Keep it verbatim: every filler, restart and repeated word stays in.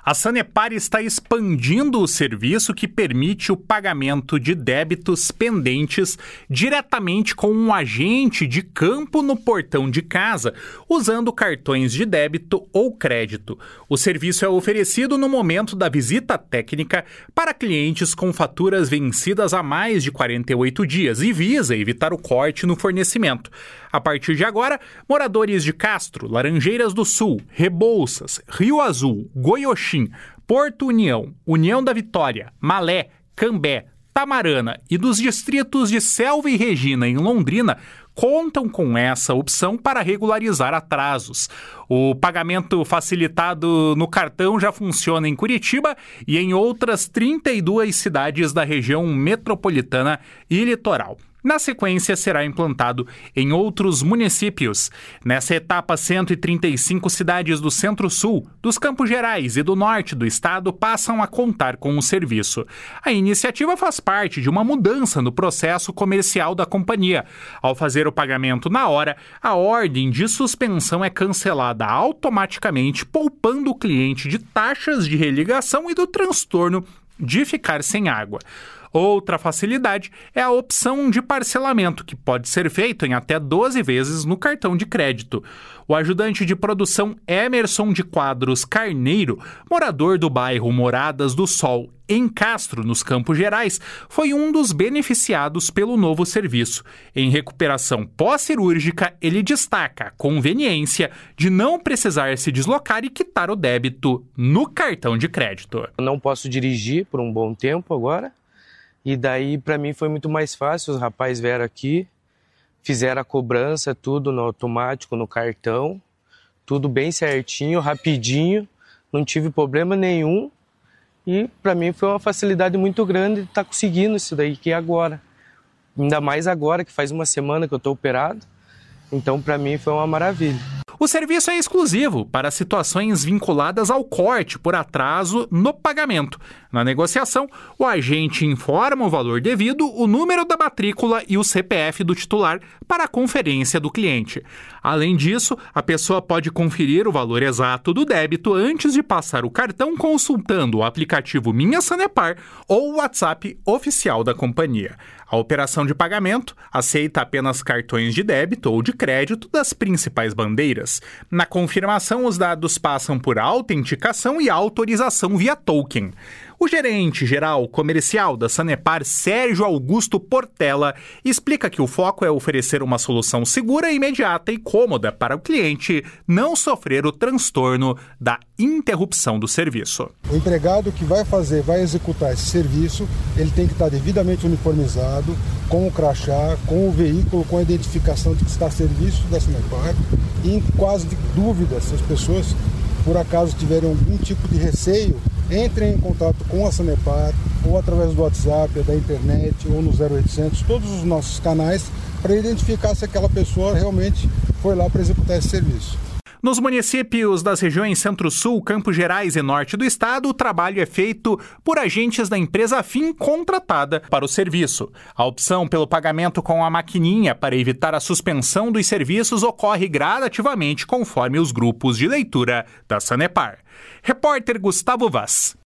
A Sanepar está expandindo o serviço que permite o pagamento de débitos pendentes diretamente com um agente de campo no portão de casa, usando cartões de débito ou crédito. O serviço é oferecido no momento da visita técnica para clientes com faturas vencidas há mais de quarenta e oito dias e visa evitar o corte no fornecimento. A partir de agora, moradores de Castro, Laranjeiras do Sul, Rebouças, Rio Azul, Goioxim, Porto União, União da Vitória, Malé, Cambé, Tamarana e dos distritos de Selva e Regina, em Londrina, contam com essa opção para regularizar atrasos. O pagamento facilitado no cartão já funciona em Curitiba e em outras trinta e duas cidades da região metropolitana e litoral. Na sequência, será implantado em outros municípios. Nessa etapa, cento e trinta e cinco cidades do Centro-Sul, dos Campos Gerais e do Norte do estado passam a contar com o serviço. A iniciativa faz parte de uma mudança no processo comercial da companhia. Ao fazer o pagamento na hora, a ordem de suspensão é cancelada automaticamente, poupando o cliente de taxas de religação e do transtorno de ficar sem água. Outra facilidade é a opção de parcelamento, que pode ser feito em até doze vezes no cartão de crédito. O ajudante de produção Emerson de Quadros Carneiro, morador do bairro Moradas do Sol, em Castro, nos Campos Gerais, foi um dos beneficiados pelo novo serviço. Em recuperação pós-cirúrgica, ele destaca a conveniência de não precisar se deslocar e quitar o débito no cartão de crédito. Eu não posso dirigir por um bom tempo agora. E daí, para mim, foi muito mais fácil. Os rapazes vieram aqui, fizeram a cobrança, tudo no automático, no cartão, tudo bem certinho, rapidinho, não tive problema nenhum. E para mim foi uma facilidade muito grande de estar conseguindo isso daí que é agora. Ainda mais agora, que faz uma semana que eu estou operado. Então, para mim, foi uma maravilha. O serviço é exclusivo para situações vinculadas ao corte por atraso no pagamento. Na negociação, o agente informa o valor devido, o número da matrícula e o C P F do titular para a conferência do cliente. Além disso, a pessoa pode conferir o valor exato do débito antes de passar o cartão consultando o aplicativo Minha Sanepar ou o WhatsApp oficial da companhia. A operação de pagamento aceita apenas cartões de débito ou de crédito das principais bandeiras. Na confirmação, os dados passam por autenticação e autorização via token. O gerente-geral comercial da Sanepar, Sérgio Augusto Portela, explica que o foco é oferecer uma solução segura, imediata e cômoda para o cliente não sofrer o transtorno da interrupção do serviço. O empregado que vai fazer, vai executar esse serviço, ele tem que estar devidamente uniformizado, com o crachá, com o veículo, com a identificação de que está a serviço da Sanepar. E em caso de dúvida, se as pessoas por acaso tiverem algum tipo de receio, entrem em contato com a Sanepar, ou através do WhatsApp, da internet, ou no zero oitocentos, todos os nossos canais, para identificar se aquela pessoa realmente foi lá para executar esse serviço. Nos municípios das regiões Centro-Sul, Campos Gerais e Norte do estado, o trabalho é feito por agentes da empresa afim contratada para o serviço. A opção pelo pagamento com a maquininha para evitar a suspensão dos serviços ocorre gradativamente conforme os grupos de leitura da Sanepar. Repórter Gustavo Vaz.